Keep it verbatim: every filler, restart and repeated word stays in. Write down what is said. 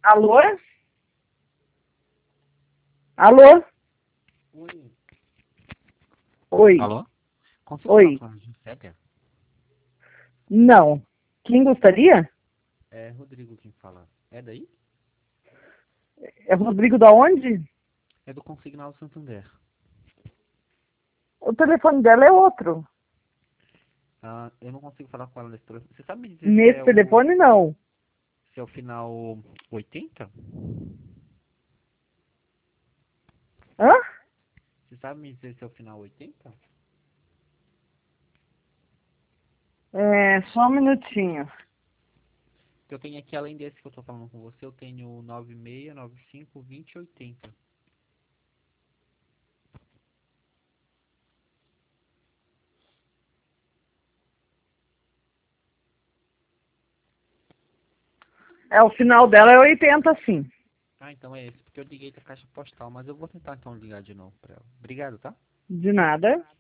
Alô? Alô? Oi. Oi. Alô? Consigo falar Oi. com a Giusélia? Não. Quem gostaria? É Rodrigo quem fala. É daí? É Rodrigo da onde? É do Consignado Santander. O telefone dela é outro. Ah, eu não consigo falar com ela nesse telefone. Você sabe me dizer se Nesse é o, telefone, não. se é o final oitenta? Hã? Você sabe me dizer se é o final oitenta? É, só um minutinho. Porque eu tenho aqui, além desse que eu tô falando com você, eu tenho nove seis nove cinco vinte oitenta. É, o final dela é oitenta, sim. Ah, então é esse, porque eu liguei da caixa postal, mas eu vou tentar então ligar de novo pra ela. Obrigado, tá? De nada.